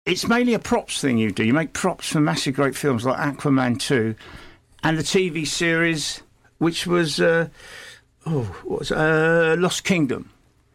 it's mainly a props thing you do. You make props for massive great films like Aquaman 2 and the TV series, which was Lost Kingdom.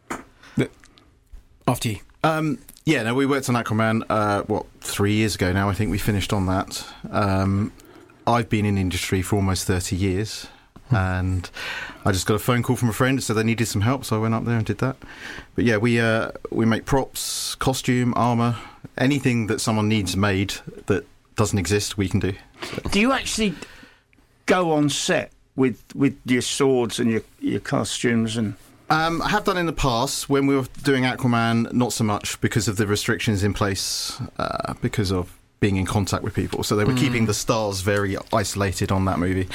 After you. Yeah, no, we worked on Aquaman, 3 years ago now. I think we finished on that. I've been in the industry for almost 30 years, and I just got a phone call from a friend, so they needed some help, so I went up there and did that. But yeah, we make props, costume, armour, anything that someone needs made that doesn't exist, we can do. So. Do you actually go on set with your swords and your costumes and... I have done in the past. When we were doing Aquaman, not so much because of the restrictions in place, because of being in contact with people. So they were keeping the stars very isolated on that movie.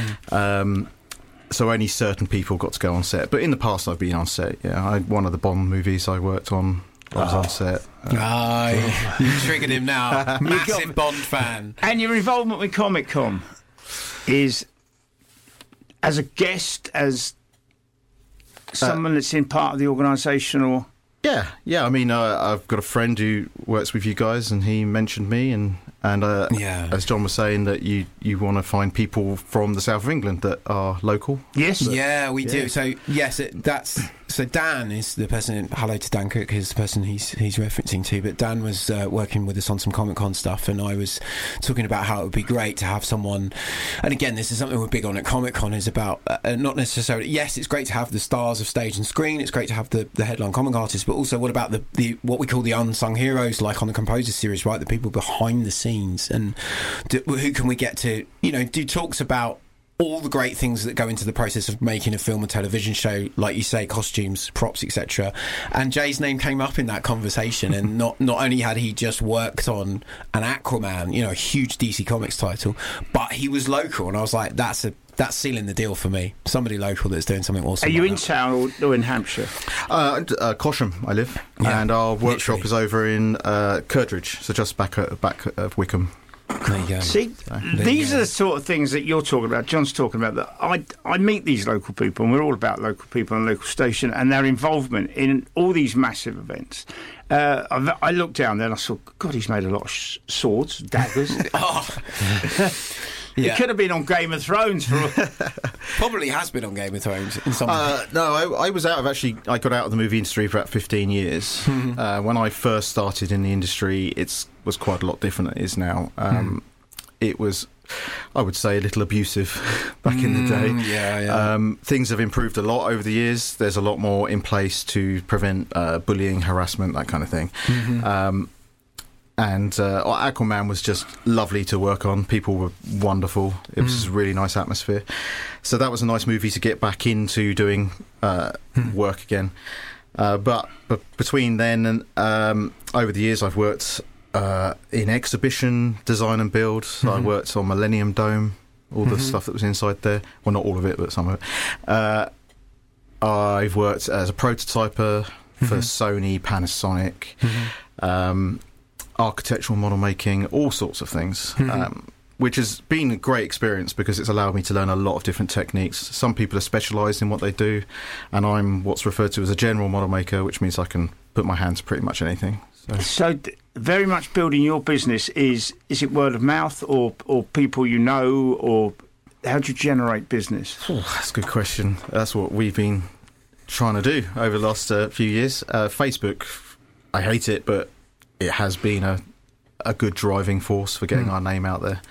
So only certain people got to go on set. But in the past, I've been on set. Yeah, one of the Bond movies I worked on, I was on set. You triggered him now. Massive Bond fan. And your involvement with Comic-Con is as a guest, as someone that's in part of the organisation, or... Yeah. I mean, I've got a friend who works with you guys, and he mentioned me, and as John was saying, that you want to find people from the south of England that are local. Yes. We do. So yes, so Dan is the person. Hello to Dan Cook, is the person he's referencing to. But Dan was working with us on some Comic-Con stuff, and I was talking about how it would be great to have someone. And again, this is something we're big on at Comic-Con, is about not necessarily. Yes, it's great to have the stars of stage and screen. It's great to have the headline comic artists, but also what about the what we call the unsung heroes, like on the Composer series, right? The people behind the scenes, and who can we get to, do talks about all the great things that go into the process of making a film or television show, like you say, costumes, props, etc. And Jay's name came up in that conversation, and not only had he just worked on an Aquaman, a huge DC Comics title, but he was local, and I was like, that's sealing the deal for me. Somebody local that's doing something awesome. Are you in town or in Hampshire? Cosham, I live, and our workshop is over in Kirdridge, so just back of Wickham. There you go. See, these are the sort of things that you're talking about, John's talking about, that I meet these local people, and we're all about local people and local station and their involvement in all these massive events. I looked down there and I saw, God, he's made a lot of swords, daggers. Yeah. It could have been on Game of Thrones. Probably has been on Game of Thrones in some way. No, I was out of I got out of the movie industry for about 15 years. When I first started in the industry, it was quite a lot different than it is now. It was, I would say, a little abusive back in the day. Yeah. Things have improved a lot over the years. There's a lot more in place to prevent bullying, harassment, that kind of thing. And Aquaman was just lovely to work on. People were wonderful. It was a really nice atmosphere. So that was a nice movie to get back into doing work again. But between then and over the years, I've worked in exhibition design and build. So I worked on Millennium Dome, all the stuff that was inside there. Well, not all of it, but some of it. I've worked as a prototyper for Sony, Panasonic, architectural model making, all sorts of things, which has been a great experience because it's allowed me to learn a lot of different techniques. Some people are specialised in what they do, and I'm what's referred to as a general model maker, which means I can put my hands to pretty much anything. So very much building your business is it word of mouth or people you know, or how do you generate business? That's a good question. That's what we've been trying to do over the last few years. Facebook, I hate it, but it has been a good driving force for getting our name out there.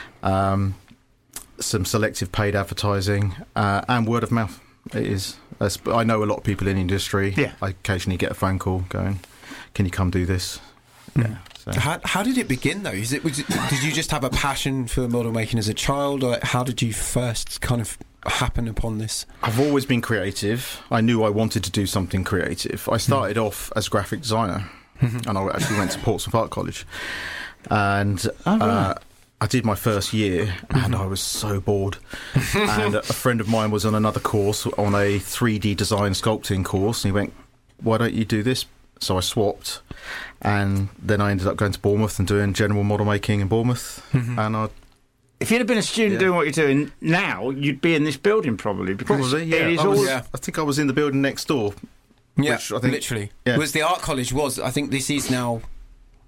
Some selective paid advertising and word of mouth. It is. I know a lot of people in the industry. Yeah. I occasionally get a phone call going, "Can you come do this?" Yeah. So. How did it begin, though? Did you just have a passion for model making as a child, or how did you first kind of happen upon this? I've always been creative. I knew I wanted to do something creative. I started off as a graphic designer. And I actually went to Portsmouth Art College, and I did my first year, and I was so bored. And a friend of mine was on another course, on a 3D design sculpting course, and he went, "Why don't you do this?" So I swapped, and then I ended up going to Bournemouth and doing general model making in Bournemouth. And if you'd have been a student doing what you're doing now, you'd be in this building probably. I think I was in the building next door. Yeah, which I think, literally. Yeah. Was the art college I think this is now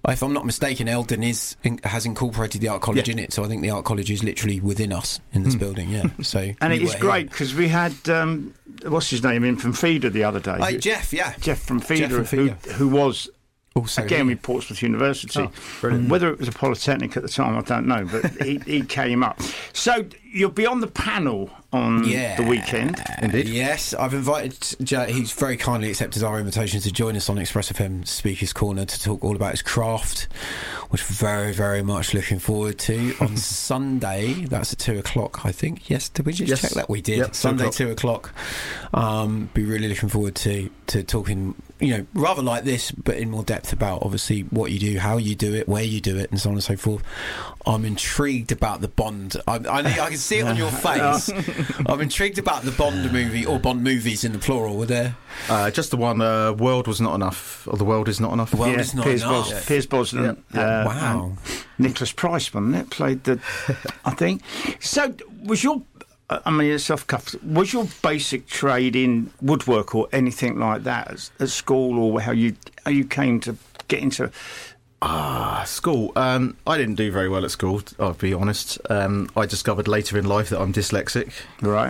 If I'm not mistaken, Eldon has incorporated the art college in it, so I think the art college is literally within us in this building. Yeah, so and it is great because we had what's his name in from Feeder the other day. Jeff, Jeff from Feeder, who was. Also, again, with Portsmouth University. Whether it was a polytechnic at the time, I don't know, but he came up. So you'll be on the panel on the weekend. Indeed. Yes, I've invited Jay. He's very kindly accepted our invitation to join us on Express FM Speakers Corner to talk all about his craft, which we're very, very much looking forward to. On Sunday, that's at 2:00, I think. Yes, did we just check that? We did. Yep, Sunday, 2:00. Be really looking forward to talking, rather like this, but in more depth about obviously what you do, how you do it, where you do it, and so on and so forth. I'm intrigued about the Bond. I can see it on your face. I'm intrigued about the Bond movie, or Bond movies in the plural. Were there? Just the one. World was not enough, or the world is not enough. The world is not enough. Pierce Brosnan. Wow. Nicholas Price, wasn't it? Played the, I think. So was your? I mean, it's off cuff. Was your basic trade in woodwork or anything like that at school, or how you came to get into? School. I didn't do very well at school, I'll be honest. I discovered later in life that I'm dyslexic. Right.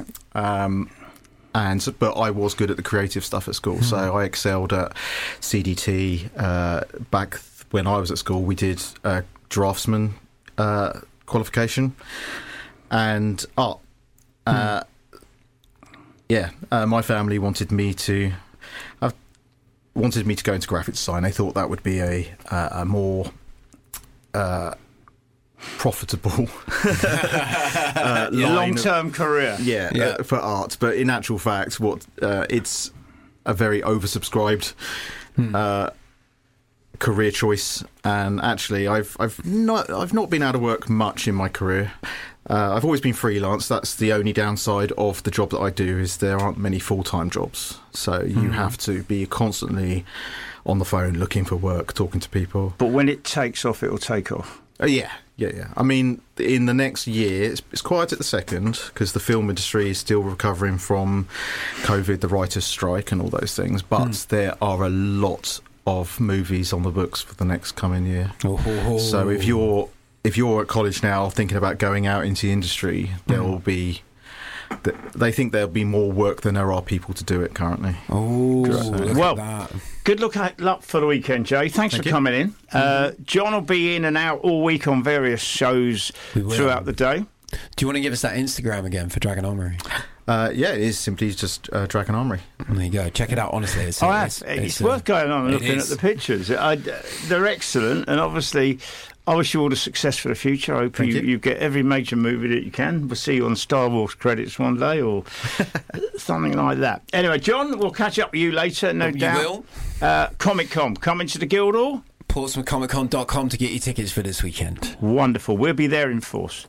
But I was good at the creative stuff at school, so I excelled at CDT. Back when I was at school, we did draftsman qualification and art. My family wanted me to go into graphic design. They thought that would be a more profitable long-term career. For art. But in actual fact, it's a very oversubscribed career choice. And actually, I've not been out of work much in my career. I've always been freelance. That's the only downside of the job that I do, is there aren't many full-time jobs. So you have to be constantly on the phone looking for work, talking to people. But when it takes off, it'll take off. Yeah. I mean, in the next year, it's quiet at the second because the film industry is still recovering from COVID, the writers' strike and all those things. But there are a lot of movies on the books for the next coming year. So if you're at college now thinking about going out into the industry, there will be... They think there'll be more work than there are people to do it currently. Good luck for the weekend, Jay. Thanks for coming in. John will be in and out all week on various shows throughout the day. Do you want to give us that Instagram again for Dragon Armory? It is simply just Dragon Armory. There you go. Check it out, honestly. It's worth going on and looking at the pictures. They're excellent, and obviously I wish you all the success for the future. I hope you get every major movie that you can. We'll see you on Star Wars credits one day or something like that. Anyway, John, we'll catch up with you later, no doubt. You will. Comic-Con, coming to the Guildhall. PortsmouthComicCon.com to get your tickets for this weekend. Wonderful. We'll be there in force.